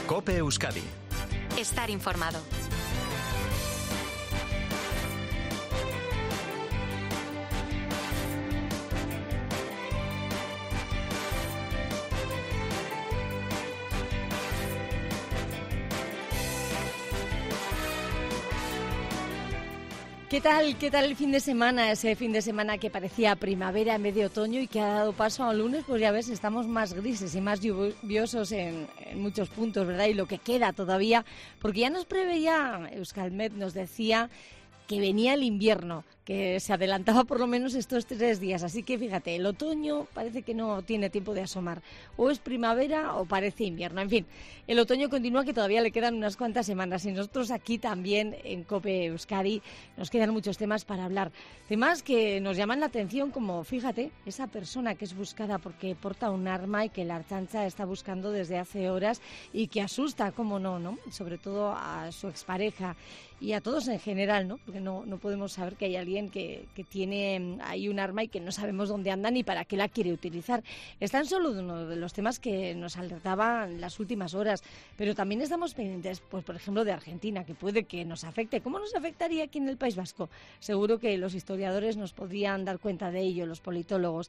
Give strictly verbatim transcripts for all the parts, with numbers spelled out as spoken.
COPE Euskadi. Estar informado. ¿Qué tal? ¿Qué tal el fin de semana? Ese fin de semana que parecía primavera en vez de otoño y que ha dado paso a un lunes, pues ya ves, estamos más grises y más lluviosos en, en muchos puntos, ¿verdad? Y lo que queda todavía, porque ya nos preveía, Euskalmet nos decía que venía el invierno, que se adelantaba por lo menos estos tres días. Así que fíjate, el otoño parece que no tiene tiempo de asomar. O es primavera o parece invierno. En fin, el otoño continúa, que todavía le quedan unas cuantas semanas. Y nosotros aquí también en COPE Euskadi nos quedan muchos temas para hablar. Temas que nos llaman la atención, como, fíjate, esa persona que es buscada porque porta un arma y que la Ertzaintza está buscando desde hace horas y que asusta, cómo no, ¿no? Sobre todo a su expareja y a todos en general, ¿no? Porque no, no podemos saber que hay alguien que, que tiene ahí un arma y que no sabemos dónde anda ni para qué la quiere utilizar. Es tan solo uno de los temas que nos alertaba en las últimas horas, pero también estamos pendientes, pues por ejemplo, de Argentina, que puede que nos afecte. ¿Cómo nos afectaría aquí en el País Vasco? Seguro que los historiadores nos podrían dar cuenta de ello, los politólogos,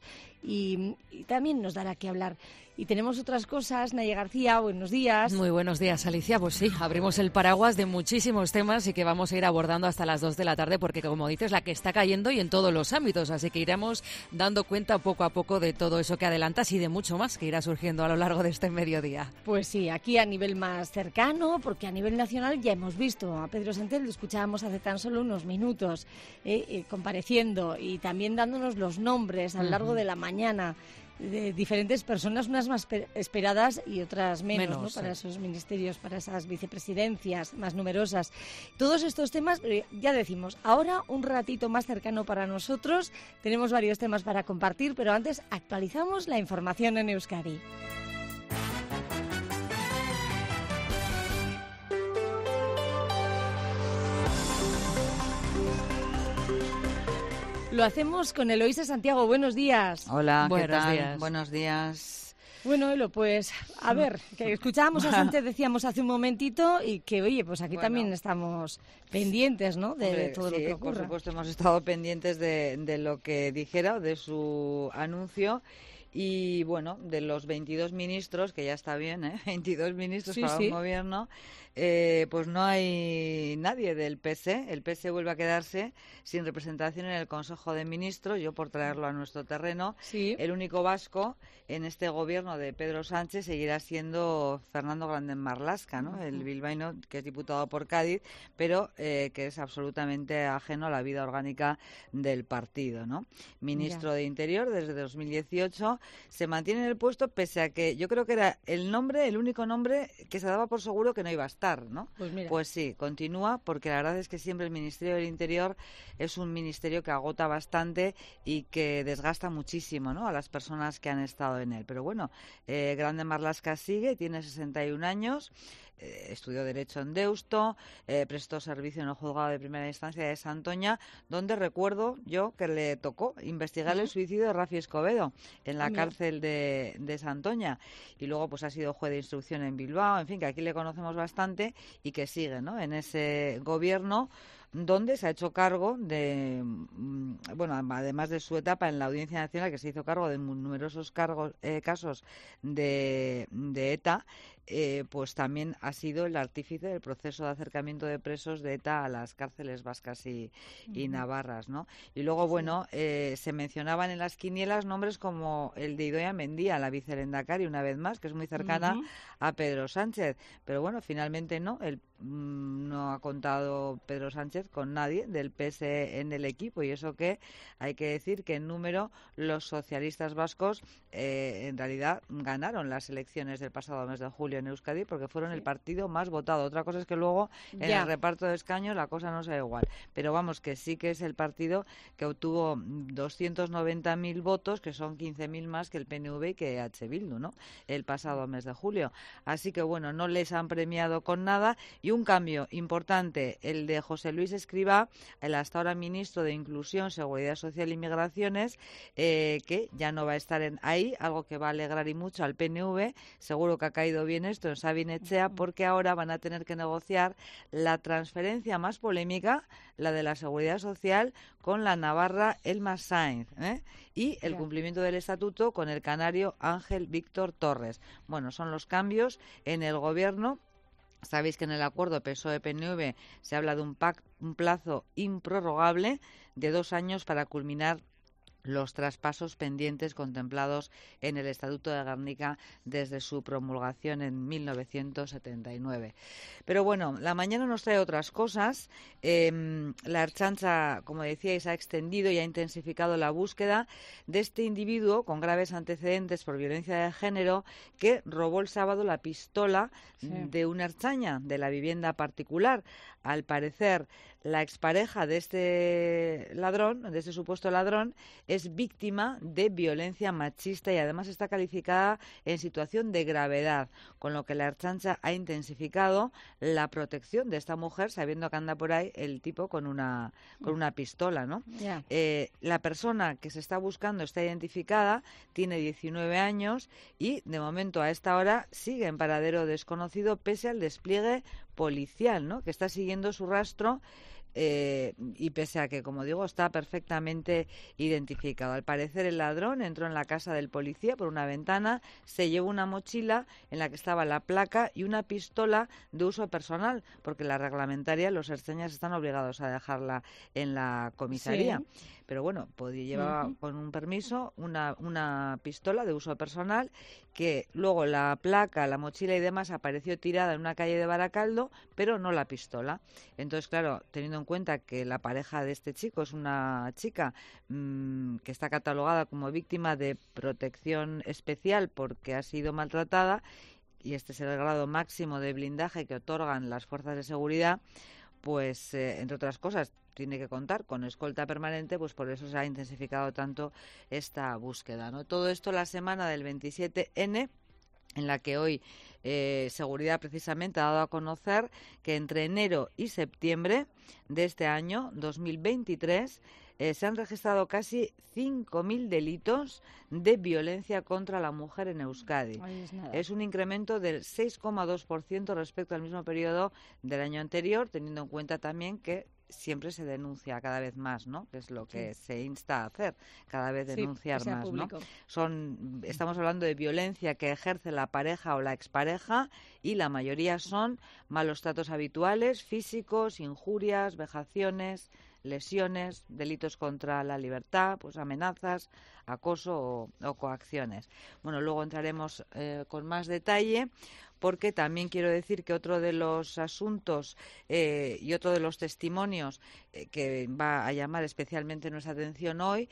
y, y también nos dará que hablar. Y tenemos otras cosas. Naya García, buenos días. Muy buenos días, Alicia. Pues sí, abrimos el paraguas de muchísimos temas y que vamos a ir abordando hasta las dos de la tarde, porque como dices, la que está cayendo y en todos los ámbitos, así que iremos dando cuenta poco a poco de todo eso que adelantas y de mucho más que irá surgiendo a lo largo de este mediodía. Pues sí, aquí a nivel más cercano, porque a nivel nacional ya hemos visto a Pedro Sánchez, lo escuchábamos hace tan solo unos minutos, eh, eh, compareciendo y también dándonos los nombres a lo largo uh-huh. de la mañana de diferentes personas, unas más esperadas y otras menos, menos ¿no? Sí. Para esos ministerios, para esas vicepresidencias más numerosas. Todos estos temas, ya decimos, ahora un ratito más cercano para nosotros. Tenemos varios temas para compartir, pero antes actualizamos la información en Euskadi. Lo hacemos con Eloísa Santiago. Buenos días. Hola, ¿qué Buenos tal? días. Buenos días. Bueno, Elo, pues, a ver, que escuchábamos a Sánchez, decíamos hace un momentito, y que, oye, pues aquí bueno, también estamos pendientes, ¿no?, de, hombre, de todo sí, lo que ocurra. Por supuesto, hemos estado pendientes de, de lo que dijera, de su anuncio. Y, bueno, de los veintidós ministros, que ya está bien, ¿eh? veintidós ministros sí, para sí. un gobierno, eh, pues no hay nadie del P S E. El P S E vuelve a quedarse sin representación en el Consejo de Ministros. Yo, por traerlo a nuestro terreno, sí. el único vasco en este gobierno de Pedro Sánchez seguirá siendo Fernando Grande Marlaska, ¿no? El bilbaíno, que es diputado por Cádiz, pero eh, que es absolutamente ajeno a la vida orgánica del partido, ¿no? Ministro ya. de Interior desde dos mil dieciocho. Se mantiene en el puesto pese a que yo creo que era el nombre, el único nombre que se daba por seguro que no iba a estar, ¿no? Pues, mira. Pues sí, continúa, porque la verdad es que siempre el Ministerio del Interior es un ministerio que agota bastante y que desgasta muchísimo, ¿no?, a las personas que han estado en él. Pero bueno, eh, Grande Marlaska sigue, tiene sesenta y un años, eh, estudió Derecho en Deusto, eh, prestó servicio en el Juzgado de Primera Instancia de Santoña, donde recuerdo yo que le tocó investigar uh-huh. el suicidio de Rafi Escobedo en la cárcel de, de Santoña, y luego pues ha sido juez de instrucción en Bilbao, en fin, que aquí le conocemos bastante y que sigue, ¿no?, en ese gobierno donde se ha hecho cargo de, bueno, además de su etapa en la Audiencia Nacional, que se hizo cargo de numerosos cargos, eh, casos de, de ETA, eh, pues también ha sido el artífice del proceso de acercamiento de presos de ETA a las cárceles vascas y, y navarras, ¿no? Y luego, bueno, eh, se mencionaban en las quinielas nombres como el de Idoia Mendia, la vicerendakari, una vez más, que es muy cercana uh-huh. a Pedro Sánchez, pero bueno, finalmente no, el no ha contado Pedro Sánchez con nadie del P S E en el equipo, y eso que hay que decir que en número los socialistas vascos eh, en realidad ganaron las elecciones del pasado mes de julio en Euskadi, porque fueron sí. el partido más votado. Otra cosa es que luego en ya. el reparto de escaños la cosa no sea igual, pero vamos, que sí que es el partido que obtuvo doscientos noventa mil votos, que son quince mil más que el P N V y que H. Bildu, ¿no?, el pasado mes de julio. Así que bueno, no les han premiado con nada. Y un cambio importante, el de José Luis Luis Escrivá, el hasta ahora ministro de Inclusión, Seguridad Social y Migraciones, eh, que ya no va a estar en ahí, algo que va a alegrar y mucho al P N V. Seguro que ha caído bien esto en Sabin Etxea, porque ahora van a tener que negociar la transferencia más polémica, la de la Seguridad Social, con la navarra Elma Sainz, ¿eh? y el cumplimiento del estatuto con el canario Ángel Víctor Torres. Bueno, son los cambios en el gobierno. Sabéis que en el acuerdo P S O E-P N V se habla de un, pac, un plazo improrrogable de dos años para culminar los traspasos pendientes contemplados en el Estatuto de Gernika desde su promulgación en mil novecientos setenta y nueve. Pero bueno, la mañana nos trae otras cosas. Eh, la Ertzaintza, como decíais, ha extendido y ha intensificado la búsqueda de este individuo con graves antecedentes por violencia de género que robó el sábado la pistola sí. de una ertzaina de la vivienda particular. Al parecer, la expareja de este ladrón, de este supuesto ladrón, es víctima de violencia machista y además está calificada en situación de gravedad, con lo que la Ertzaintza ha intensificado la protección de esta mujer, sabiendo que anda por ahí el tipo con una con una pistola, ¿no? Yeah. Eh, la persona que se está buscando está identificada, tiene diecinueve años y de momento a esta hora sigue en paradero desconocido pese al despliegue policial, ¿no? Que está siguiendo su rastro. Eh, y pese a que, como digo, está perfectamente identificado. Al parecer el ladrón entró en la casa del policía por una ventana, se llevó una mochila en la que estaba la placa y una pistola de uso personal, porque la reglamentaria, los ertzainas están obligados a dejarla en la comisaría. Sí. Pero bueno, podía llevar uh-huh. con un permiso una, una pistola de uso personal, que luego la placa, la mochila y demás apareció tirada en una calle de Baracaldo, pero no la pistola. Entonces, claro, teniendo en cuenta que la pareja de este chico es una chica mmm, que está catalogada como víctima de protección especial porque ha sido maltratada, y este es el grado máximo de blindaje que otorgan las fuerzas de seguridad, pues, eh, entre otras cosas, tiene que contar con escolta permanente, pues por eso se ha intensificado tanto esta búsqueda, ¿no? Todo esto la semana del veintisiete ene, en la que hoy eh, Seguridad precisamente ha dado a conocer que entre enero y septiembre de este año, dos mil veintitrés, eh, se han registrado casi cinco mil delitos de violencia contra la mujer en Euskadi. Es, es un incremento del seis coma dos por ciento respecto al mismo periodo del año anterior, teniendo en cuenta también que siempre se denuncia cada vez más, ¿no? Que es lo que sí. se insta a hacer, cada vez denunciar sí, más, público. ¿no? Son, estamos hablando de violencia que ejerce la pareja o la expareja y la mayoría son malos tratos habituales, físicos, injurias, vejaciones, lesiones, delitos contra la libertad, pues amenazas, acoso o, o coacciones. Bueno, luego entraremos eh, con más detalle, porque también quiero decir que otro de los asuntos eh, y otro de los testimonios eh, que va a llamar especialmente nuestra atención hoy,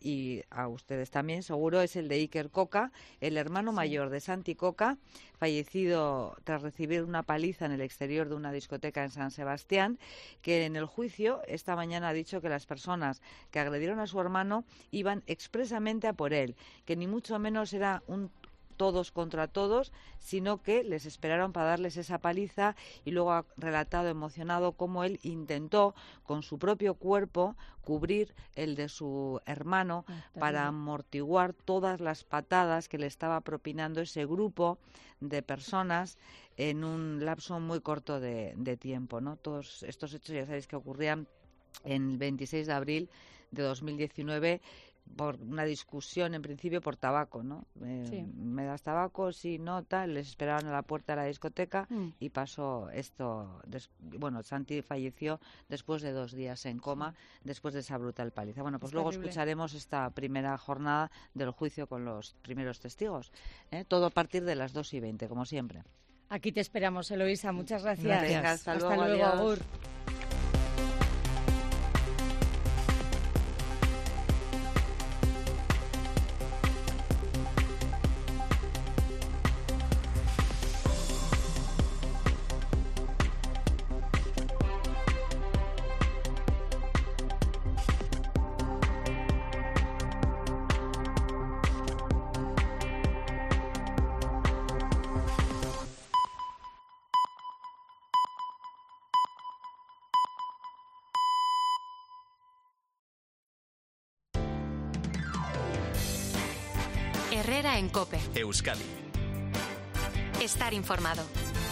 y a ustedes también seguro, es el de Iker Coca, el hermano sí. mayor de Santi Coca, fallecido tras recibir una paliza en el exterior de una discoteca en San Sebastián, que en el juicio esta mañana ha dicho que las personas que agredieron a su hermano iban expresamente a por él, que ni mucho menos era un todos contra todos, sino que les esperaron para darles esa paliza, y luego ha relatado emocionado cómo él intentó con su propio cuerpo cubrir el de su hermano para amortiguar todas las patadas que le estaba propinando ese grupo de personas en un lapso muy corto de, de tiempo, ¿no? Todos estos hechos ya sabéis que ocurrían en el veintiséis de abril de dos mil diecinueve, por una discusión en principio por tabaco, ¿no? Eh, sí. ¿Me das tabaco? Sí, no, tal. Les esperaban a la puerta de la discoteca mm. y pasó esto. Des, bueno, Santi falleció después de dos días en coma, sí. después de esa brutal paliza. Bueno, pues es luego terrible. Escucharemos esta primera jornada del juicio con los primeros testigos. ¿eh? Todo a partir de las dos y veinte, como siempre. Aquí te esperamos, Eloísa. Muchas gracias. gracias. Hasta, hasta luego, luego, adiós. Agur. Herrera en COPE. Euskadi. Estar informado.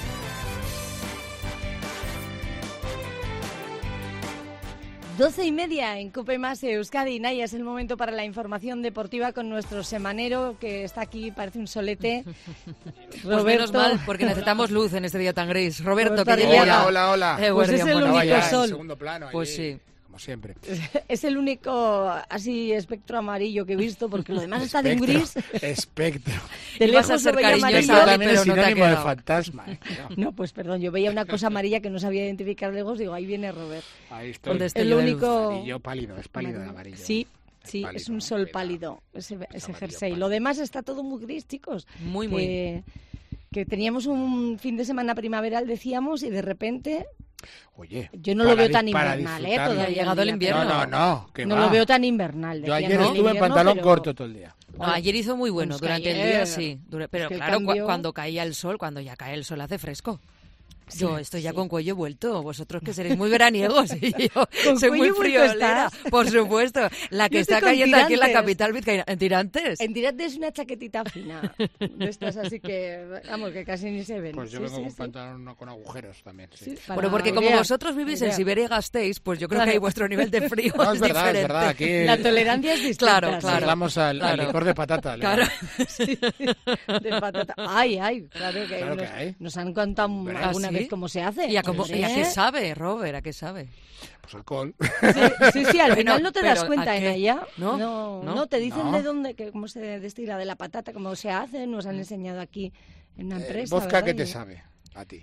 Doce y media en COPE más Euskadi. Naya, es el momento para la información deportiva con nuestro semanero que está aquí, parece un solete. Pues Roberto. menos mal, porque necesitamos luz en este día tan gris. Roberto, Roberto que Arriaga. llega. Hola, hola, hola. Eh, Pues es guardián, el bueno, único vaya. sol. En segundo plano, Pues allí, sí. como siempre. Es el único así espectro amarillo que he visto, porque lo demás está de un gris. Espectro. De Ibas a lejos ser lo veía cariñosa, amarillo. Espectro Gaby, también es pero no te ha sinónimo de quedado. fantasma. ¿eh? No, pues perdón, yo veía una cosa amarilla que no sabía identificar lejos, digo, ahí viene Robert. Ahí estoy. Un El destello de luz. único... Amarillo pálido, es pálido el amarillo. Sí, Es sí, pálido, es un ¿no? sol Cuidado. pálido, ese, Es ese amarillo jersey. pálido. Lo demás está todo muy gris, chicos. Muy, muy. Que, que teníamos un fin de semana primaveral, decíamos, y de repente Oye, yo no lo para veo di- tan para invernal, ¿eh? disfrutarlo. Todavía Ha llegado el día, invierno. No, no, no. que No va. lo veo tan invernal. Yo decía, ayer no, estuve en invierno, pantalón pero- corto todo el día. No, ayer hizo muy bueno Pues durante que el día, ayer- sí. Dura- Pero es que el claro, cu- cambio- cuando caía el sol, cuando ya cae el sol hace fresco. Sí, Yo estoy ya sí. con cuello vuelto. Vosotros que seréis muy veraniegos y yo ¿Con soy muy cuello vuelto friolera. estás? Por supuesto. La que Yo está estoy con cayendo aquí en la tirantes. capital vizcaína. ¿En tirantes? En Tirante es una chaquetita fina, de estas así que, vamos, que casi ni se ven. Pues yo Sí, vengo sí, con sí. pantalón no con agujeros también. Sí. Sí, para Bueno, porque como idea, vosotros vivís en idea. Siberia y Gasteiz, pues yo creo Claro. que ahí vuestro nivel de frío No, es, es verdad, diferente. es verdad. Aquí La tolerancia es distinta. Claro, sí. claro. vamos al, al Claro. licor de patata. le Claro. damos. De patata. Ay, ay, claro que, Claro que nos, hay. nos han contado Hombre. alguna ¿Ah, sí? vez cómo se hace. ¿Y a, cómo- Hombre. y a qué sabe, Robert? ¿A qué sabe? Pues alcohol. Sí, sí, sí, al Bueno, final no te das pero cuenta ¿a en qué? ella. ¿No? No, ¿No? no, te dicen No. de dónde, que cómo se destila de la patata, cómo se hace, nos han enseñado aquí en una Eh, empresa. ¿Vodka ¿verdad? qué te Y- sabe? A ti.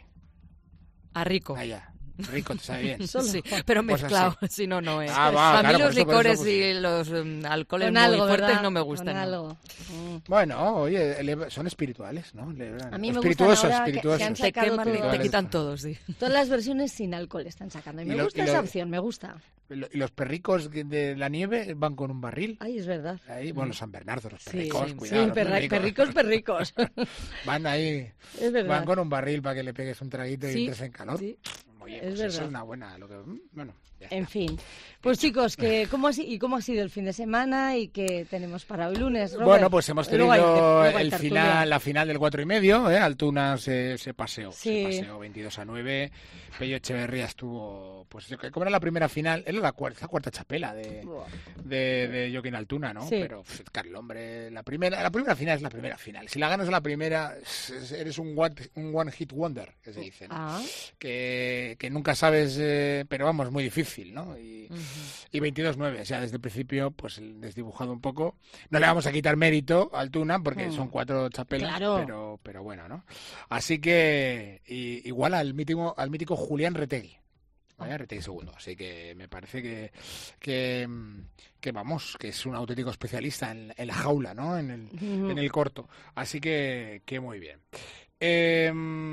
A rico. Allá. Rico, te sabe bien. Solo. Sí, pero Pues mezclado, así. si no, no es. Ah, va, a mí claro, los por eso, por eso, licores pues y los um, alcoholes Con muy algo, fuertes ¿verdad? no me Con gustan. ¿no? algo. Mm. Bueno, oye, eleva- son espirituales, ¿no? Elevan- A mí me espirituosos, gustan ahora que- espirituosos. que han Te sacado queman y te todas- quitan todos, sí. Todas las versiones sin alcohol están sacando. Y me Y lo- gusta y lo- esa opción, me gusta. Y lo- y los perricos de la nieve van con un barril. Ay, es verdad. Ahí, bueno, los San Bernardo, los Sí, perricos, sí, cuidado. sí, los perra- perricos, perricos. Van ahí, Es verdad. van con un barril para que le pegues un traguito y Sí, entres en calor. sí. Oye, es pues verdad. eso es una buena. Lo que, bueno, ya En está. fin. Pues chicos, que ¿cómo ha, si- ¿y cómo ha sido el fin de semana y qué tenemos para hoy lunes? Robert? Bueno, pues hemos Luego tenido hay- luego hay el tertulia. final, la final del cuatro y medio, ¿eh? Altuna se, se paseó, Sí. se paseó veintidós a nueve. Pello Echeverría estuvo, pues como era la primera final, era la cuarta, la cuarta chapela de, Buah. de, de Joaquín Altuna, ¿no? Sí. Pero, pff, Carlos, hombre, la primera, la primera final es la primera final. Si la ganas a la primera, es- es- eres un one, un one hit wonder, que se dice, ¿no? Ah, que, que nunca sabes, eh, pero vamos, muy difícil, ¿no? Y, y veintidós nueve, o sea, desde el principio, pues desdibujado un poco. No le vamos a quitar mérito a Altuna, porque Mm. son cuatro chapelas, Claro. pero, pero bueno, ¿no? Así que y- igual al mítico, al mítico Julián Retegui. ¿Vale? Retegui segundo. Así que me parece que, que, mm, que vamos, que es un auténtico especialista en, en la jaula, ¿no? En el, Ujú. en el corto. Así que, que muy bien. Eh,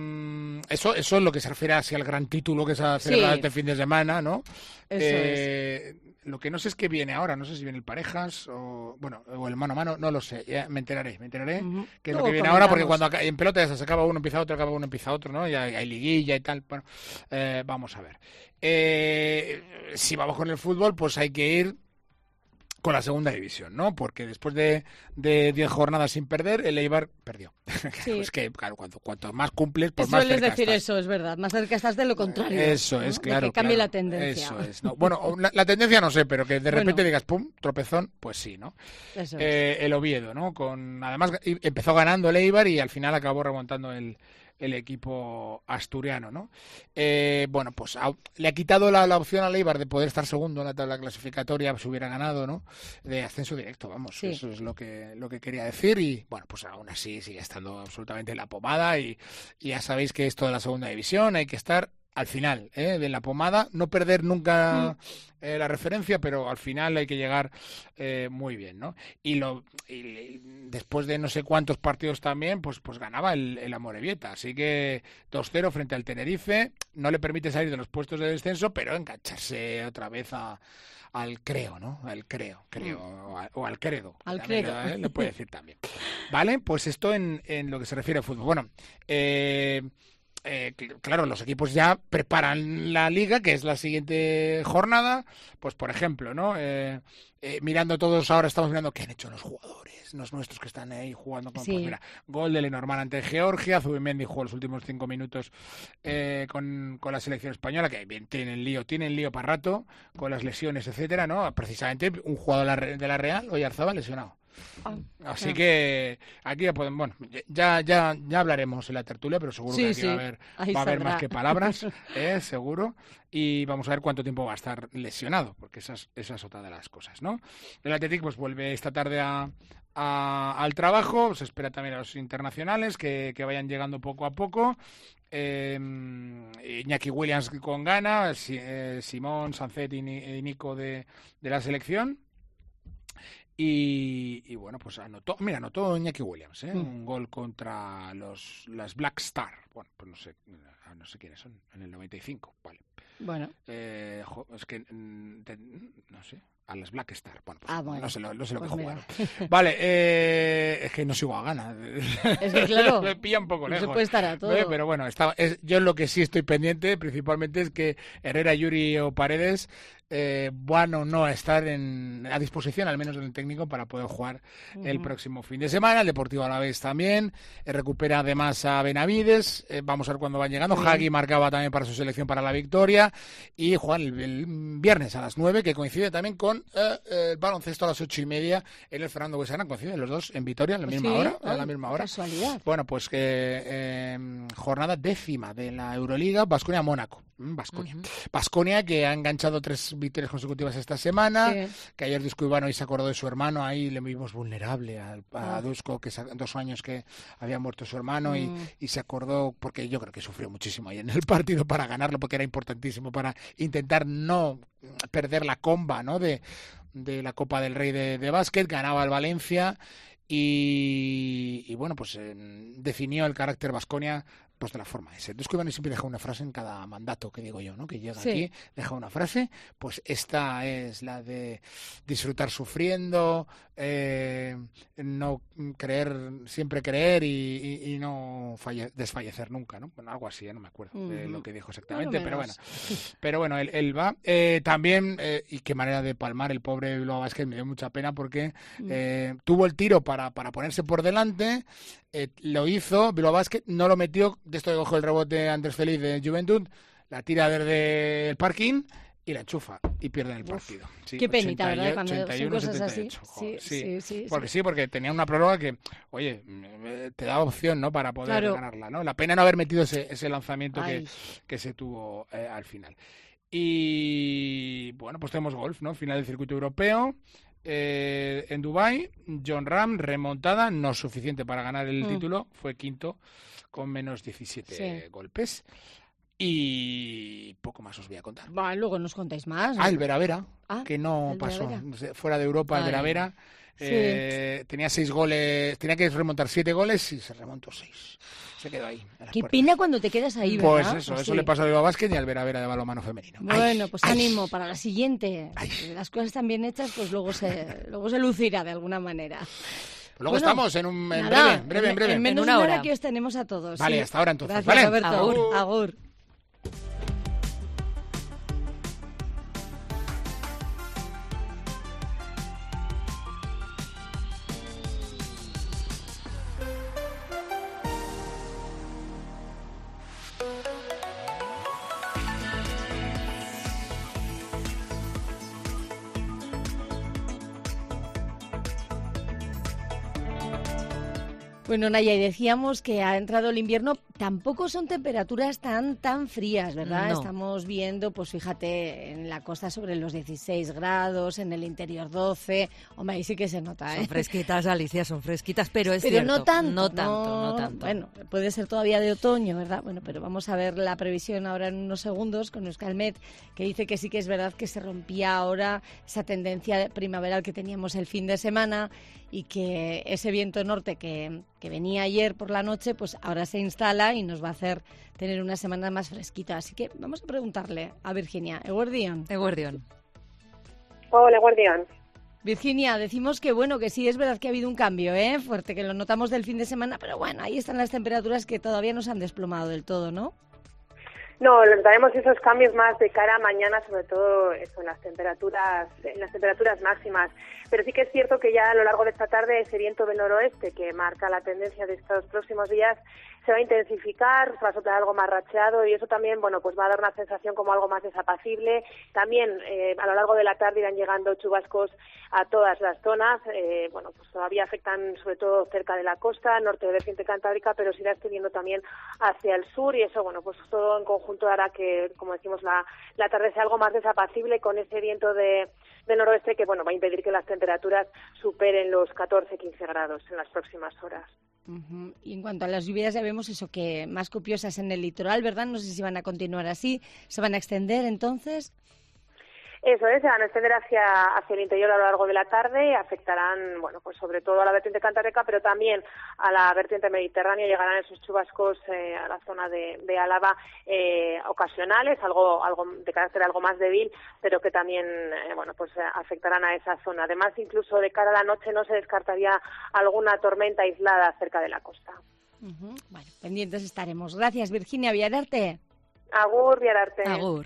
eso, eso es lo que se refiere hacia el gran título que se ha Sí. celebrado este fin de semana, ¿no? Eso Eh, Lo que no sé es qué viene ahora, no sé si viene el parejas o bueno o el mano a mano, no lo sé, ya me enteraré, me enteraré Ujú. qué es lo Luego que viene ahora, porque comentamos. cuando aca- en pelota ya se acaba uno, empieza otro, acaba uno, empieza otro, ¿no? Y hay, hay liguilla y tal, bueno, eh, vamos a ver. Eh, si vamos con el fútbol, pues hay que ir con la segunda división, ¿no? Porque después de de diez jornadas sin perder, el Eibar perdió. Sí. Es que, claro, cuanto, cuanto más cumples, pues Eso más sueles cerca decir estás. eso, es verdad. Más cerca estás de lo contrario. Eso ¿no? es, De claro. que cambie claro. la tendencia. Eso es. ¿no? Bueno, o la, la tendencia no sé, pero que de repente Bueno. digas, pum, tropezón, pues sí, ¿no? Eso es. Eh, el Oviedo, ¿no? Con además y- empezó ganando el Eibar y al final acabó remontando el, el equipo asturiano, ¿no? Eh, bueno, pues a- le ha quitado la, la opción al Eibar de poder estar segundo en la tabla clasificatoria si hubiera ganado, ¿no? De ascenso directo, vamos, Sí. eso es lo que lo que quería decir y bueno, pues aún así sigue estando absolutamente en la pomada y, y ya sabéis que esto de la segunda división hay que estar al final, ¿eh? De la pomada, no perder nunca eh, la referencia, pero al final hay que llegar eh, muy bien, ¿no? Y lo y, y después de no sé cuántos partidos también, pues pues ganaba el, el Amorebieta, así que dos cero frente al Tenerife, no le permite salir de los puestos de descenso, pero engancharse otra vez a al creo, ¿no? Al creo, creo, o, a- o al credo. Al también, credo. ¿eh? Le puede decir también. Vale, pues esto en, en lo que se refiere al fútbol. Bueno, eh, eh, claro, los equipos ya preparan la liga, que es la siguiente jornada, pues por ejemplo, ¿no? Eh, eh, mirando todos, ahora estamos mirando qué han hecho los jugadores, los nuestros que están ahí jugando con, Sí. pues mira, gol de Lenormand ante Georgia, Zubimendi jugó los últimos cinco minutos eh, con, con la selección española, que bien tienen lío, tienen lío para rato, con las lesiones, etcétera, ¿no? Precisamente un jugador de la, Re- de la Real, Oyarzabal, lesionado. Ah, Así ah. que aquí ya podemos, bueno, ya ya ya hablaremos en la tertulia, pero seguro Sí, que aquí sí, va a haber ahí va a haber saldrá. más que palabras, eh, seguro, y vamos a ver cuánto tiempo va a estar lesionado, porque esa es, esa es otra de las cosas, ¿no? El Athletic pues vuelve esta tarde a, a- al trabajo, se espera también a los internacionales que, que vayan llegando poco a poco. Eh, Iñaki Williams con Ghana, Si- eh, Simón, Sancet y, Ni- y Nico de, de la selección. Y, y bueno, pues anotó, mira, anotó Iñaki Williams, ¿eh? Mm. Un gol contra los las Black Star. Bueno, pues no sé, no sé quiénes son, en el noventa y cinco, vale. Bueno, Eh, jo, es que mm, te- no sé, a las Black Star. Bueno, pues Ah, bueno. no sé lo, no sé lo Pues que mira. jugaron. Vale, eh, es que no sigo a Ghana. es que claro, Me pilla un poco no se lejos. puede estar a todo. Eh, Pero bueno, estaba, es, yo lo que sí estoy pendiente principalmente es que Herrera, Yuri o Paredes eh, van o no a estar en, a disposición, al menos del técnico, para poder jugar el Ujú. próximo fin de semana. El Deportivo Alavés también. Eh, recupera además a Benavides. Eh, vamos a ver cuándo van llegando. Muy bien. Hagi marcaba también para su selección para la victoria. Y juegan el, el viernes a las nueve, que coincide también con eh, eh, el baloncesto a las ocho y media en el Fernando Buesana. Coinciden los dos en Vitoria a la Pues misma sí, hora. A ay, la misma hora. Casualidad. Bueno, pues que eh, jornada décima de la Euroliga, Baskonia-Mónaco. Baskonia. Ujú. Baskonia que ha enganchado tres victorias consecutivas esta semana, Sí. que ayer Dusko Ivanovic se acordó de su hermano, ahí le vimos vulnerable al- a, Ah. Dusko, que hace dos años que había muerto su hermano y, Mm. y se acordó, porque yo creo que sufrió muchísimo ahí en el partido para ganarlo, porque era importantísimo para intentar no perder la comba, ¿no? de, de la Copa del Rey de, de básquet, ganaba el Valencia. Y, y bueno, pues eh, definió el carácter Baskonia pues de la forma esa. Dusko Ivanovic siempre deja una frase en cada mandato, que digo yo, ¿no? Que llega Sí. aquí, deja una frase, pues esta es la de disfrutar sufriendo, eh, no creer, siempre creer y, y- y no falle- desfallecer nunca, ¿no? Bueno, algo así, ¿eh? No me acuerdo de Ujú. lo que dijo exactamente, Más o pero bueno. menos. Pero bueno, él, él va. Eh, también, eh, y qué manera de palmar el pobre Bilbao Basket, me dio mucha pena porque Mm. eh, tuvo el tiro para, para ponerse por delante, eh, lo hizo, Bilbao Basket no lo metió, de esto que coge el rebote Andrés Feliz de Juventud, la tira desde el parking y la enchufa y pierden el partido. Sí, Qué penita, ochenta y- ¿verdad? Cuando son ochenta y uno, cosas así. setenta y ocho, joder, Sí, sí, sí, Porque sí. sí, porque tenía una prórroga que, oye, eh, te daba opción, ¿no? Para poder Claro. ganarla, ¿no? La pena no haber metido ese, ese lanzamiento que, Ay. que se tuvo eh, al final. Y bueno, pues tenemos golf, ¿no? Final del circuito europeo. Eh, en Dubái, John Ram, remontada, no suficiente para ganar el Mm. título, fue quinto con menos diecisiete Sí. golpes. Y poco más os voy a contar. Va, luego nos contáis más. Ah, el Vera Vera, Ah, que no el pasó. Vera Vera. No sé, fuera de Europa, el Ay. Vera Vera. Sí. eh, tenía seis goles, tenía que remontar siete goles y se remontó seis. Se quedó ahí. a las Qué puertas. pena cuando te quedas ahí, Pues ¿verdad? eso, Pues eso sí. le pasa a Bilbao Basket y al Vera Vera de balonmano femenino. Ay, Bueno, pues ay. ánimo para la siguiente. Las cosas están bien hechas, pues luego se, luego se lucirá de alguna manera. Pues luego Bueno, estamos en, un, en Nada, breve, breve, en breve. En menos En una de una hora hora. que os tenemos a todos. Vale, sí. hasta ahora entonces. Gracias, ¿vale? Roberto. Agur. Agur. Bueno, Naya, y decíamos que ha entrado el invierno, tampoco son temperaturas tan tan frías, ¿verdad? No. Estamos viendo, pues fíjate, en la costa sobre los dieciséis grados, en el interior doce, hombre, ahí sí que se nota, ¿eh? Son fresquitas, Alicia, son fresquitas, pero es Pero cierto. no tanto, No tanto, no tanto. Bueno, puede ser todavía de otoño, ¿verdad? Bueno, pero vamos a ver la previsión ahora en unos segundos con Euskalmet, que dice que sí que es verdad que se rompía ahora esa tendencia primaveral que teníamos el fin de semana y que ese viento norte que, que venía ayer por la noche, pues ahora se instala y nos va a hacer tener una semana más fresquita. Así que vamos a preguntarle a Virginia. Eguardión. Eguardión. Hola, Guardián. Virginia, decimos que bueno, que sí es verdad que ha habido un cambio, ¿eh? Fuerte, que lo notamos del fin de semana, pero bueno, ahí están las temperaturas que todavía no se han desplomado del todo, ¿no? No, notaremos esos cambios más de cara a mañana, sobre todo eso, en las temperaturas, en las temperaturas máximas. Pero sí que es cierto que ya a lo largo de esta tarde ese viento del noroeste que marca la tendencia de estos próximos días se va a intensificar, va a soplar algo más racheado y eso también, bueno, pues va a dar una sensación como algo más desapacible. También eh, a lo largo de la tarde irán llegando chubascos a todas las zonas. Eh, bueno, pues todavía afectan sobre todo cerca de la costa, norte de vertiente cantábrica, pero se irá extendiendo también hacia el sur y eso, bueno, pues todo en conjunto hará que, como decimos, la, la tarde sea algo más desapacible con ese viento de, de noroeste que, bueno, va a impedir que las temperaturas superen los catorce a quince grados en las próximas horas. Uh-huh. Y en cuanto a las lluvias ya vemos eso, que más copiosas en el litoral, ¿verdad? No sé si van a continuar así, ¿se van a extender entonces? Eso es, se van a extender hacia, hacia el interior a lo largo de la tarde, afectarán, bueno, pues sobre todo a la vertiente cantábrica, pero también a la vertiente mediterránea, llegarán esos chubascos eh, a la zona de, de Álava eh, ocasionales, algo, algo de carácter algo más débil, pero que también, eh, bueno, pues afectarán a esa zona. Además, incluso de cara a la noche no se descartaría alguna tormenta aislada cerca de la costa. Uh-huh. Bueno, pendientes estaremos. Gracias, Virginia Villararte. Agur, Villararte. Agur.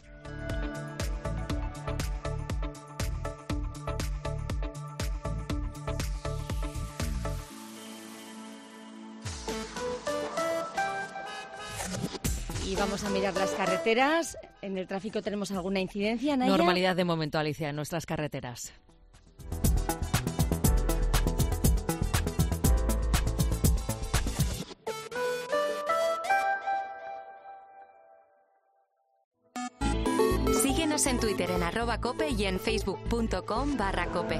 Y vamos a mirar las carreteras. ¿En el tráfico tenemos alguna incidencia, Naya? Normalidad de momento, Alicia, en nuestras carreteras. Síguenos en Twitter en arroba cope y en facebook.com barra cope.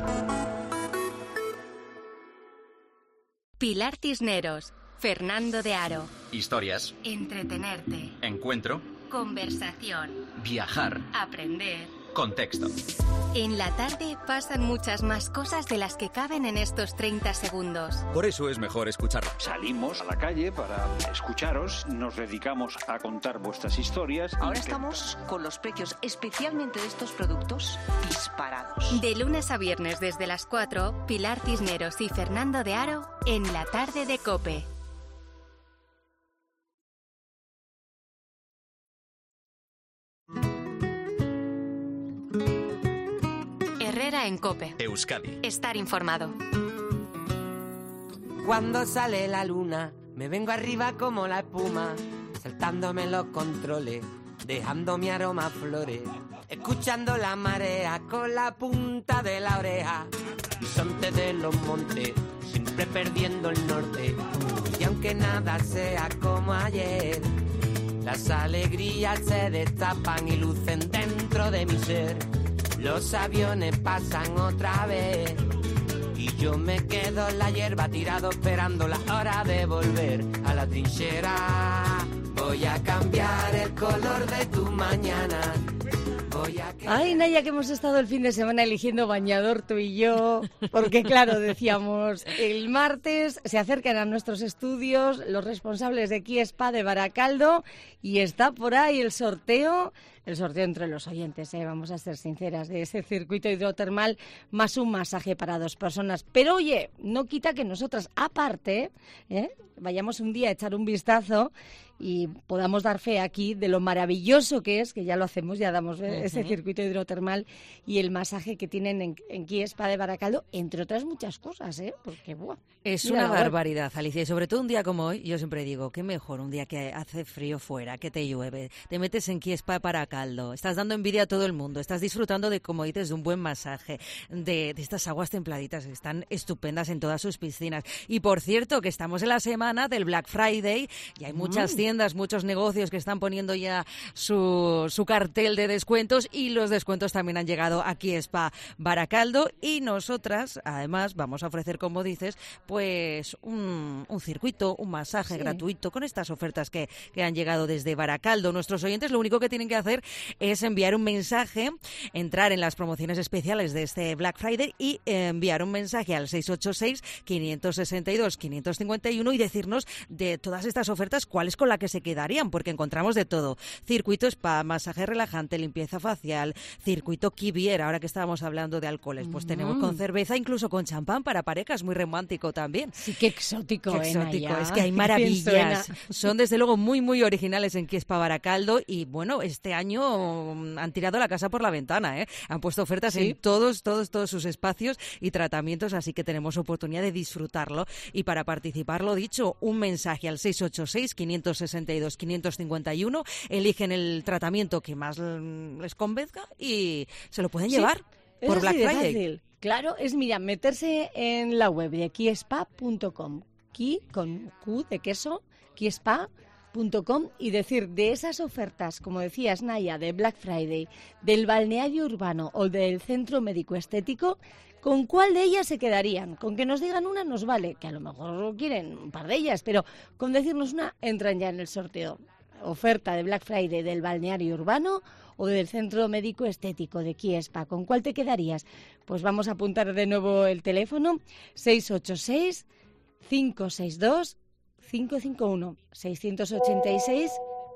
Pilar Cisneros, Fernando de Aro. Historias. Entretenerte. Encuentro. Conversación. Viajar. Aprender. Contexto. En la tarde pasan muchas más cosas de las que caben en estos treinta segundos. Por eso es mejor escucharlo. Salimos a la calle para escucharos, nos dedicamos a contar vuestras historias. Ahora estamos con los precios, especialmente de estos productos, disparados. De lunes a viernes desde las cuatro, Pilar Cisneros y Fernando de Aro en la tarde de COPE. Herrera en COPE. Euskadi. Estar informado. Cuando sale la luna, me vengo arriba como la espuma, saltándome los controles, dejando mi aroma a flores, escuchando la marea con la punta de la oreja, bisonte de los montes, siempre perdiendo el norte, y aunque nada sea como ayer, las alegrías se destapan y lucen dentro de mi ser. Los aviones pasan otra vez y yo me quedo en la hierba tirado esperando la hora de volver a la trinchera. Voy a cambiar el color de tu mañana. Voy a que... Ay, Naya, que hemos estado el fin de semana eligiendo bañador tú y yo, porque claro, decíamos, el martes se acercan a nuestros estudios los responsables de Kiespa de Baracaldo y está por ahí el sorteo, el sorteo entre los oyentes, ¿eh? Vamos a ser sinceras, de ese circuito hidrotermal más un masaje para dos personas. Pero oye, no quita que nosotras, aparte, ¿eh? vayamos un día a echar un vistazo y podamos dar fe aquí de lo maravilloso que es, que ya lo hacemos, ya damos uh-huh. ese circuito hidrotermal y el masaje que tienen en, en Kiespa de Baracaldo, entre otras muchas cosas, ¿eh? Porque, buah, es una barbaridad, Alicia, y sobre todo un día como hoy, yo siempre digo, qué mejor un día que hace frío fuera, que te llueve, te metes en Kiespa de Baracaldo, estás dando envidia a todo el mundo, estás disfrutando de, como dices, de un buen masaje, de, de estas aguas templaditas que están estupendas en todas sus piscinas. Y por cierto, que estamos en la semana del Black Friday y hay muchas mm. tiendas, muchos negocios que están poniendo ya su, su cartel de descuentos y los descuentos también han llegado a Kiespa Baracaldo y nosotras, además, vamos a ofrecer, como dices, pues un, un circuito, un masaje sí. gratuito con estas ofertas que, que han llegado desde Baracaldo. Nuestros oyentes lo único que tienen que hacer es enviar un mensaje, entrar en las promociones especiales de este Black Friday y eh, enviar un mensaje al seis ocho seis, cinco seis dos, cinco cinco uno y decirnos de todas estas ofertas cuál es con la que se quedarían, porque encontramos de todo. Circuito spa, masaje relajante, limpieza facial, circuito Kivier, ahora que estábamos hablando de alcoholes, pues mm. tenemos con cerveza, incluso con champán para parejas, muy romántico también. Sí, qué exótico, qué ¿eh, exótico, Naya? Es que hay maravillas. Son desde luego muy, muy originales en Kiespa Baracaldo y bueno, este año han tirado la casa por la ventana, ¿eh? Han puesto ofertas ¿Sí? en todos, todos, todos sus espacios y tratamientos, así que tenemos oportunidad de disfrutarlo. Y para participar, lo dicho, un mensaje al seis ocho seis, cinco seis dos, cinco cinco uno, eligen el tratamiento que más les convenzca y se lo pueden sí, llevar por Black Friday. Fácil. Claro, es mira, meterse en la web de kiespa punto com, ki con Q de queso, kiespa punto com y decir de esas ofertas, como decías Naya, de Black Friday, del balneario urbano o del centro médico estético, ¿con cuál de ellas se quedarían? Con que nos digan una nos vale, que a lo mejor quieren un par de ellas, pero con decirnos una entran ya en el sorteo. Oferta de Black Friday del balneario urbano o del centro médico estético de Kiespa. ¿Con cuál te quedarías? Pues vamos a apuntar de nuevo el teléfono seis ocho seis, cinco seis dos, cinco cinco uno, seis ocho seis,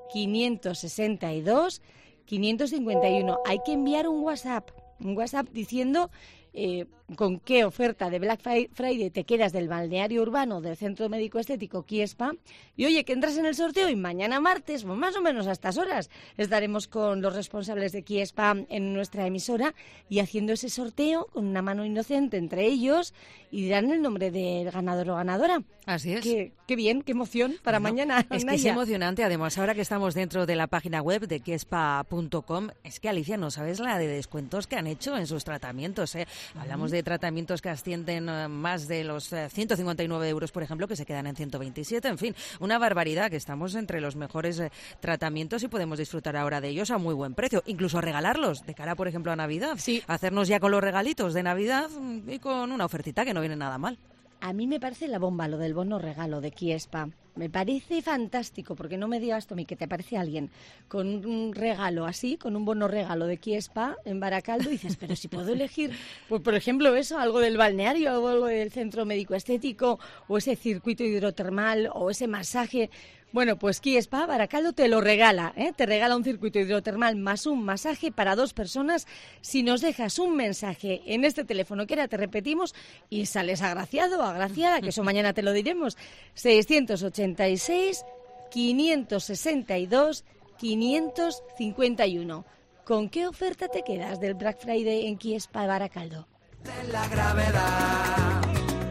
cinco seis dos, cinco cinco uno. Hay que enviar un WhatsApp, un WhatsApp diciendo eh, con qué oferta de Black Friday te quedas del balneario urbano del Centro Médico Estético Kiespa. Y oye, que entras en el sorteo y mañana martes, pues más o menos a estas horas, estaremos con los responsables de Kiespa en nuestra emisora y haciendo ese sorteo con una mano inocente entre ellos y dirán el nombre del ganador o ganadora. Así es. Qué, qué bien, qué emoción para no, mañana. Es que es emocionante. Además, ahora que estamos dentro de la página web de kiespa punto com, es que, Alicia, no sabes la de descuentos que han hecho en sus tratamientos, ¿eh? Hablamos de tratamientos que ascienden uh, más de los uh, ciento cincuenta y nueve euros, por ejemplo, que se quedan en ciento veintisiete. En fin, una barbaridad, que estamos entre los mejores uh, tratamientos y podemos disfrutar ahora de ellos a muy buen precio. Incluso regalarlos de cara, por ejemplo, a Navidad. Sí. Hacernos ya con los regalitos de Navidad y con una ofertita que no viene nada mal. A mí me parece la bomba lo del bono regalo de Kiespa. Me parece fantástico, porque no me digas tú a mí que te parece alguien con un regalo así, con un bono regalo de Kiespa en Baracaldo, y dices, pero si puedo elegir, pues por ejemplo eso, algo del balneario, o algo del centro médico estético, o ese circuito hidrotermal, o ese masaje. Bueno, pues Kiespa Baracaldo te lo regala, ¿eh? Te regala un circuito hidrotermal más un masaje para dos personas si nos dejas un mensaje en este teléfono que ahora te repetimos y sales agraciado o agraciada, que eso mañana te lo diremos. seiscientos ochenta y seis, quinientos sesenta y dos, quinientos cincuenta y uno. ¿Con qué oferta te quedas del Black Friday en Kiespa Baracaldo? De la gravedad.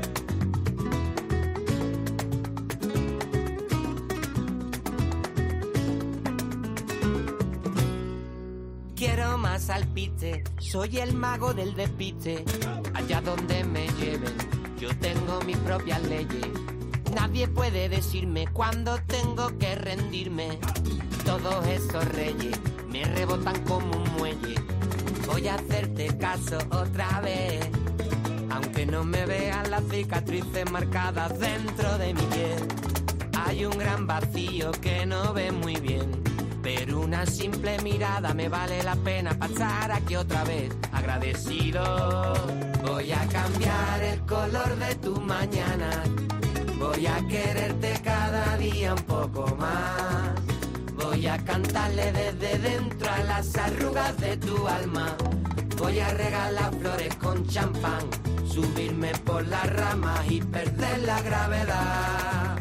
Quiero más alpiste, soy el mago del despiste. Allá donde me lleven, yo tengo mis propias leyes. Nadie puede decirme cuándo tengo que rendirme. Todos esos reyes me rebotan como un muelle. Voy a hacerte caso otra vez, aunque no me vean las cicatrices marcadas dentro de mi piel. Hay un gran vacío que no ve muy bien, pero una simple mirada me vale la pena pasar aquí otra vez. Agradecido, voy a cambiar el color de tu mañana. Voy a quererte cada día un poco más. Voy a cantarle desde dentro a las arrugas de tu alma. Voy a regalar flores con champán, subirme por las ramas y perder la gravedad.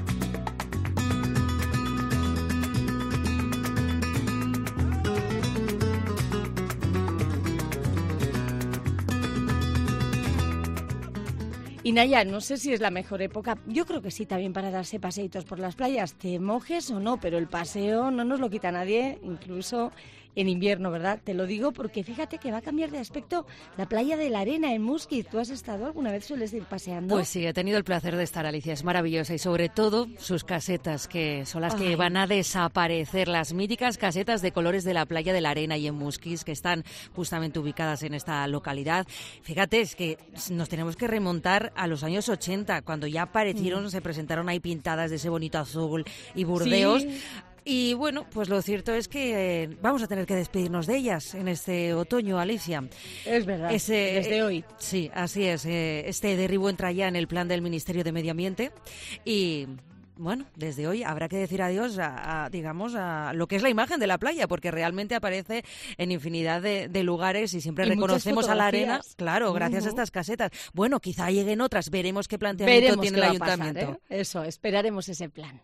Y Naya, no sé si es la mejor época, yo creo que sí también para darse paseitos por las playas, te mojes o no, pero el paseo no nos lo quita nadie, incluso en invierno, ¿verdad? Te lo digo porque fíjate que va a cambiar de aspecto la playa de la Arena en Musquiz. ¿Tú has estado alguna vez? ¿Sueles ir paseando? Pues sí, he tenido el placer de estar, Alicia, es maravillosa, y sobre todo sus casetas, que son las Ay. que van a desaparecer, las míticas casetas de colores de la playa de la Arena y en Musquiz, que están justamente ubicadas en esta localidad. Fíjate, es que nos tenemos que remontar a los años ochenta, cuando ya aparecieron, mm. se presentaron ahí pintadas de ese bonito azul y burdeos. Sí. Y bueno, pues lo cierto es que eh, vamos a tener que despedirnos de ellas en este otoño, Alicia. Es verdad, Ese, desde eh, hoy. Sí, así es. Eh, este derribo entra ya en el plan del Ministerio de Medio Ambiente y... Bueno, desde hoy habrá que decir adiós a, a, digamos, a lo que es la imagen de la playa, porque realmente aparece en infinidad de, de lugares y siempre y reconocemos a la arena, claro, gracias uh-huh. a estas casetas. Bueno, quizá lleguen otras, veremos qué planteamiento veremos tiene qué el ayuntamiento. Pasar, ¿eh? Eso, esperaremos ese plan.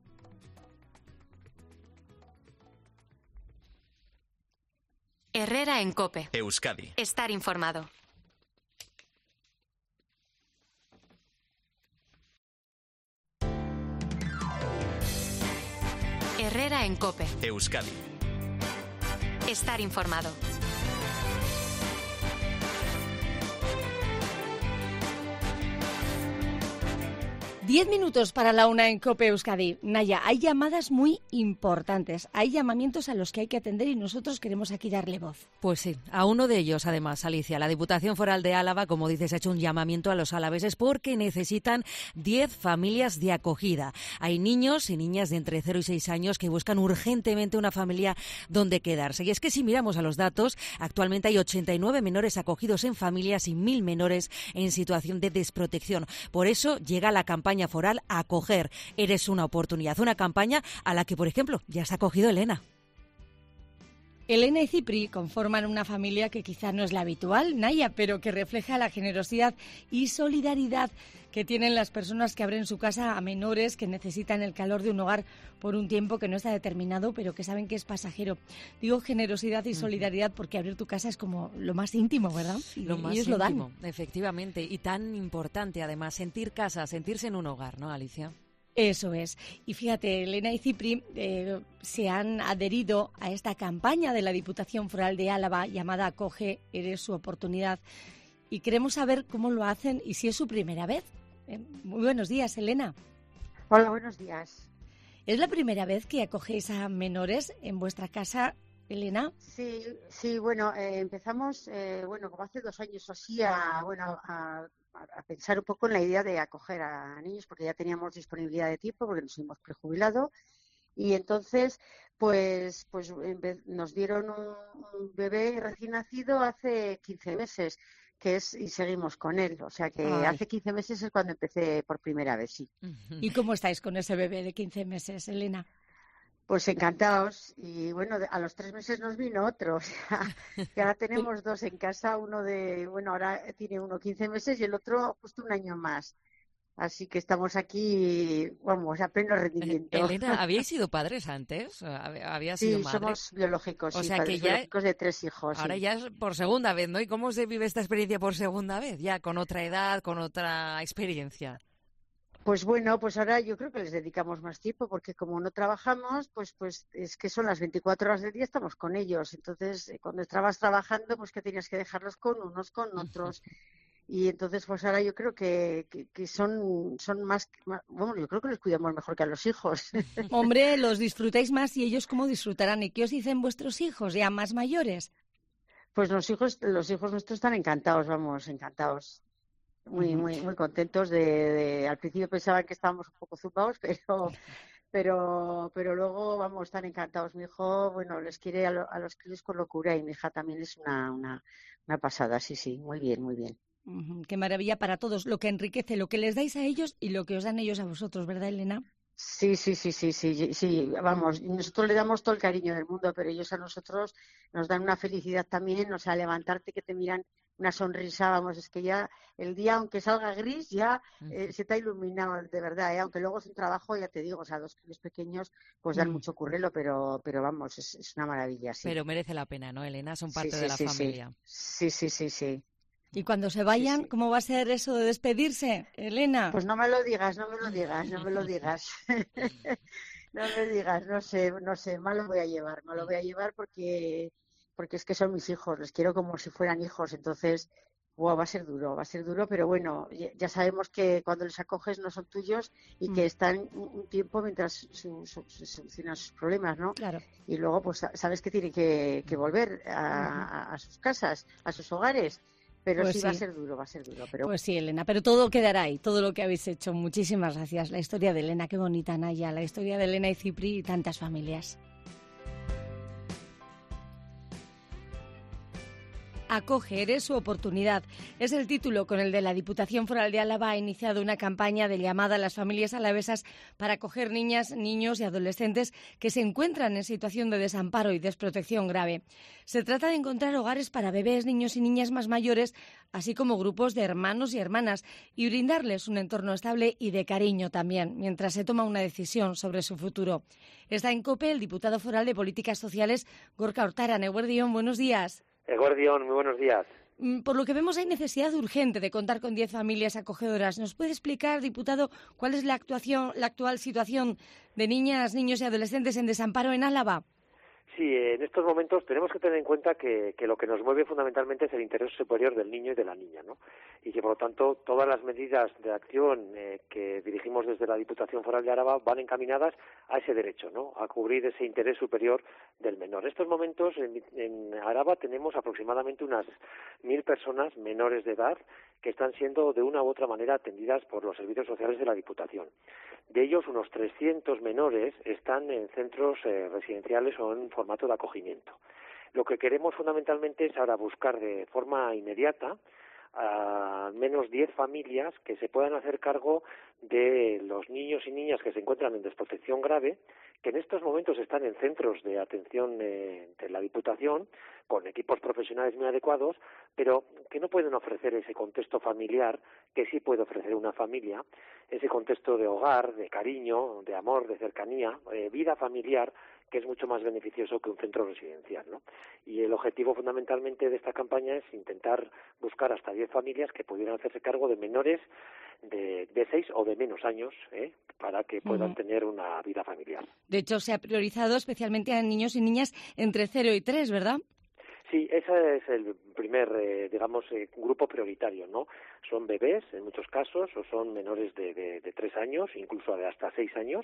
Herrera en COPE. Euskadi. Estar informado. Herrera en COPE. Euskadi. Estar informado. Diez minutos para la una en COPE Euskadi. Naya, hay llamadas muy importantes, hay llamamientos a los que hay que atender y nosotros queremos aquí darle voz. Pues sí, a uno de ellos además, Alicia. La Diputación Foral de Álava, como dices, ha hecho un llamamiento a los alaveses porque necesitan diez familias de acogida. Hay niños y niñas de entre cero y seis años que buscan urgentemente una familia donde quedarse. Y es que si miramos a los datos, actualmente hay ochenta y nueve menores acogidos en familias y mil menores en situación de desprotección. Por eso llega la campaña foral a acoger. Eres una oportunidad, una campaña a la que, por ejemplo, ya se ha acogido Elena. Elena y Cipri conforman una familia que quizá no es la habitual, Naya, pero que refleja la generosidad y solidaridad que tienen las personas que abren su casa a menores que necesitan el calor de un hogar por un tiempo que no está determinado, pero que saben que es pasajero. Digo generosidad y solidaridad porque abrir tu casa es como lo más íntimo, ¿verdad? Y lo más ellos íntimo, lo dan. Efectivamente, y tan importante además, sentir casa, sentirse en un hogar, ¿no, Alicia? Eso es. Y fíjate, Elena y Cipri eh, se han adherido a esta campaña de la Diputación Foral de Álava llamada Acoge, eres su oportunidad. Y queremos saber cómo lo hacen y si es su primera vez. Eh, muy buenos días, Elena. Hola, buenos días. ¿Es la primera vez que acogéis a menores en vuestra casa, Elena? Sí, sí, bueno, eh, empezamos, eh, bueno, como hace dos años o así, a, bueno, a, a pensar un poco en la idea de acoger a niños, porque ya teníamos disponibilidad de tiempo, porque nos hemos prejubilado, y entonces, pues, pues nos dieron un, un bebé recién nacido hace quince meses, que es, y seguimos con él, o sea que Ay. hace quince meses es cuando empecé por primera vez, sí. ¿Y cómo estáis con ese bebé de quince meses, Elena? Pues encantados, y bueno, a los tres meses nos vino otro, o sea, que ahora tenemos dos en casa, uno de, bueno, ahora tiene uno quince meses y el otro justo un año más. Así que estamos aquí, vamos, a pleno rendimiento. Elena, ¿habíais sido padres antes? ¿Habías sido sí, madre? somos biológicos, o sí, sea, padres que ya, biológicos de tres hijos. Ahora sí. ya es por segunda vez, ¿no? ¿Y cómo se vive esta experiencia por segunda vez? Ya con otra edad, con otra experiencia. Pues bueno, pues ahora yo creo que les dedicamos más tiempo porque como no trabajamos, pues pues es que son las veinticuatro horas del día, estamos con ellos. Entonces, cuando estabas trabajando, pues que tenías que dejarlos con unos, con otros. Y entonces, pues ahora yo creo que, que, que son, son más, más... Bueno, yo creo que los cuidamos mejor que a los hijos. Hombre, los disfrutáis más y ellos cómo disfrutarán. ¿Y qué os dicen vuestros hijos, ya más mayores? Pues los hijos, los hijos nuestros están encantados, vamos, encantados. Muy, muy, muy contentos de, de, al principio pensaban que estábamos un poco zumbados, pero, pero, pero luego vamos, están encantados. Mi hijo, bueno, les quiere a, lo, a los críos con locura y mi hija también es una, una, una pasada, sí, sí, muy bien, muy bien. Uh-huh. Qué maravilla para todos, lo que enriquece, lo que les dais a ellos y lo que os dan ellos a vosotros, ¿verdad, Elena? Sí, sí, sí, sí, sí, sí, vamos, nosotros le damos todo el cariño del mundo, pero ellos a nosotros nos dan una felicidad también, o sea, levantarte que te miran una sonrisa, vamos, es que ya el día, aunque salga gris, ya eh, se te ha iluminado, de verdad, ¿eh? Aunque luego es un trabajo, ya te digo, o sea, dos críos pequeños, pues dan mm. mucho currelo, pero pero vamos, es, es una maravilla, sí. Pero merece la pena, ¿no, Elena? Son parte sí, sí, de la sí, familia. Sí, sí, sí, sí. Y cuando se vayan, sí, sí. ¿cómo va a ser eso de despedirse, Elena? Pues no me lo digas, no me lo digas, no me lo digas. No me digas, no sé, no sé, mal lo voy a llevar, mal lo voy a llevar porque... porque es que son mis hijos, les quiero como si fueran hijos, entonces, wow, va a ser duro, va a ser duro, pero bueno, ya sabemos que cuando les acoges no son tuyos y mm. que están un tiempo mientras su, su, se solucionan sus problemas, ¿no? Claro. Y luego, pues, sabes que tienen que, que volver a, a, a sus casas, a sus hogares, Pero Pues sí, sí. va a ser duro, va a ser duro. Pero... Pues sí, Elena, pero todo quedará ahí, todo lo que habéis hecho. Muchísimas gracias. La historia de Elena, qué bonita, Naya, la historia de Elena y Cipri y tantas familias. Acoge, eres su oportunidad. Es el título con el de la Diputación Foral de Álava ha iniciado una campaña de llamada a las familias alavesas para acoger niñas, niños y adolescentes que se encuentran en situación de desamparo y desprotección grave. Se trata de encontrar hogares para bebés, niños y niñas más mayores, así como grupos de hermanos y hermanas, y brindarles un entorno estable y de cariño también, mientras se toma una decisión sobre su futuro. Está en COPE el diputado foral de Políticas Sociales, Gorka Hortaran. Eguerdión, buenos días. Eguerdión, muy buenos días. Por lo que vemos, hay necesidad urgente de contar con diez familias acogedoras. ¿Nos puede explicar, diputado, cuál es la actuación, la actual situación de niñas, niños y adolescentes en desamparo en Álava? Sí, en estos momentos tenemos que tener en cuenta que, que lo que nos mueve fundamentalmente es el interés superior del niño y de la niña, ¿no? Y que, por lo tanto, todas las medidas de acción eh, que dirigimos desde la Diputación Foral de Álava van encaminadas a ese derecho, ¿no? A cubrir ese interés superior del menor. En estos momentos, en, en Álava tenemos aproximadamente unas mil personas menores de edad que están siendo de una u otra manera atendidas por los servicios sociales de la Diputación. De ellos, unos trescientos menores están en centros eh, residenciales o en formato de acogimiento. Lo que queremos fundamentalmente es ahora buscar de forma inmediata a al menos diez familias que se puedan hacer cargo de los niños y niñas que se encuentran en desprotección grave, que en estos momentos están en centros de atención eh, de la Diputación, con equipos profesionales muy adecuados, pero que no pueden ofrecer ese contexto familiar que sí puede ofrecer una familia, ese contexto de hogar, de cariño, de amor, de cercanía, eh, vida familiar, que es mucho más beneficioso que un centro residencial, ¿no? Y el objetivo fundamentalmente de esta campaña es intentar buscar hasta diez familias que pudieran hacerse cargo de menores de, de seis o de menos años, ¿eh? Para que puedan uh-huh. tener una vida familiar. De hecho, se ha priorizado especialmente a niños y niñas entre cero y tres, ¿verdad? Sí, ese es el primer, eh, digamos, eh, grupo prioritario, ¿no? Son bebés, en muchos casos, o son menores de, de, de tres años, incluso de hasta seis años,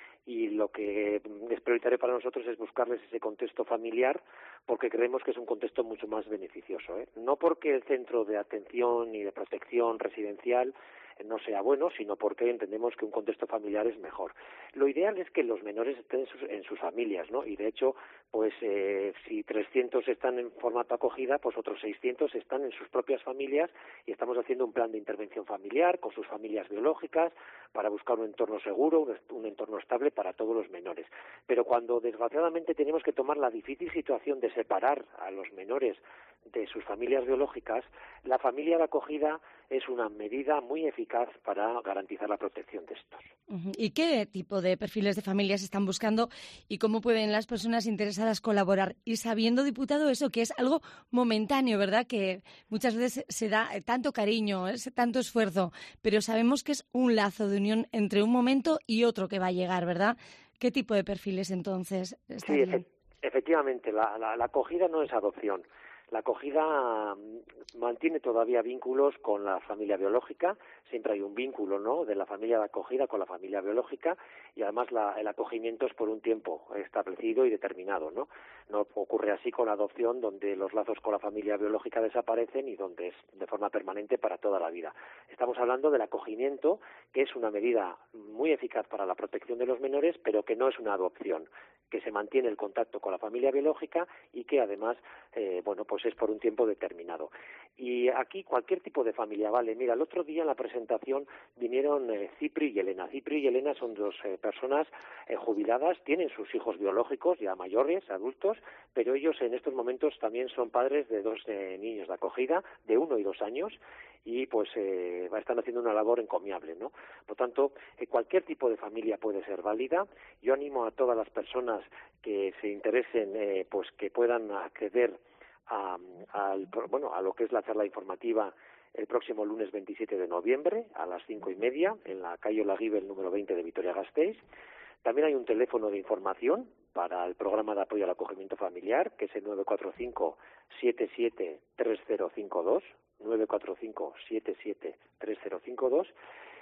y lo que es prioritario para nosotros es buscarles ese contexto familiar, porque creemos que es un contexto mucho más beneficioso, ¿eh? No porque el centro de atención y de protección residencial no sea bueno, sino porque entendemos que un contexto familiar es mejor. Lo ideal es que los menores estén en sus, en sus familias, ¿no? Y de hecho, pues eh, si trescientos están en formato acogida, pues otros seiscientos están en sus propias familias y estamos haciendo un plan de intervención familiar con sus familias biológicas para buscar un entorno seguro, un, un entorno estable para todos los menores. Pero cuando desgraciadamente tenemos que tomar la difícil situación de separar a los menores de sus familias biológicas, la familia de acogida es una medida muy eficaz para garantizar la protección de estos. ¿Y qué tipo de perfiles de familias están buscando y cómo pueden las personas interesadas colaborar? Y sabiendo, diputado, eso que es algo momentáneo, ¿verdad? Que muchas veces se da tanto cariño, es tanto esfuerzo, pero sabemos que es un lazo de unión entre un momento y otro que va a llegar, ¿verdad? ¿Qué tipo de perfiles entonces estarían? Sí, efe- efectivamente, la, la, la acogida no es adopción. La acogida mantiene todavía vínculos con la familia biológica, siempre hay un vínculo, ¿no?, de la familia de acogida con la familia biológica, y además la, el acogimiento es por un tiempo establecido y determinado, ¿no? No ocurre así con la adopción, donde los lazos con la familia biológica desaparecen y donde es de forma permanente para toda la vida. Estamos hablando del acogimiento, que es una medida muy eficaz para la protección de los menores, pero que no es una adopción, que se mantiene el contacto con la familia biológica y que además, eh, bueno, pues es por un tiempo determinado. Y aquí cualquier tipo de familia vale. Mira, el otro día en la presentación vinieron eh, Cipri y Elena. Cipri y Elena son dos eh, personas eh, jubiladas, tienen sus hijos biológicos ya mayores, adultos, pero ellos en estos momentos también son padres de dos eh, niños de acogida de uno y dos años y pues eh, están haciendo una labor encomiable, ¿no? Por tanto, eh, cualquier tipo de familia puede ser válida. Yo animo a todas las personas que se interesen, eh, pues que puedan acceder A, al, bueno, a lo que es la charla informativa el próximo lunes veintisiete de noviembre a las cinco y media en la calle Olaguibel número veinte de Vitoria-Gasteiz. También hay un teléfono de información para el programa de apoyo al acogimiento familiar, que es el nueve cuatro cinco, siete siete, tres cero cinco dos, nueve cuatro cinco, siete siete, tres cero cinco dos.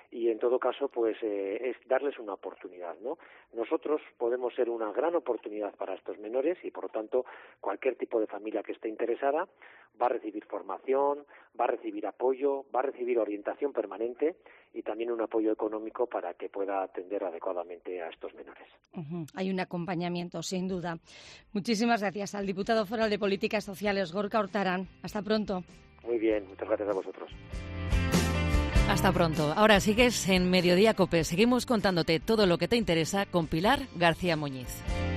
y en todo caso pues eh, es darles una oportunidad, ¿no? Nosotros podemos ser una gran oportunidad para estos menores y por lo tanto cualquier tipo de familia que esté interesada va a recibir formación, va a recibir apoyo, va a recibir orientación permanente y también un apoyo económico para que pueda atender adecuadamente a estos menores. Uh-huh. Hay un acompañamiento, sin duda. Muchísimas gracias al diputado foral de Políticas Sociales, Gorka Urtaran. Hasta pronto. Muy bien, muchas gracias a vosotros. Hasta pronto. Ahora sigues en Mediodía COPE. Seguimos contándote todo lo que te interesa con Pilar García Muñiz.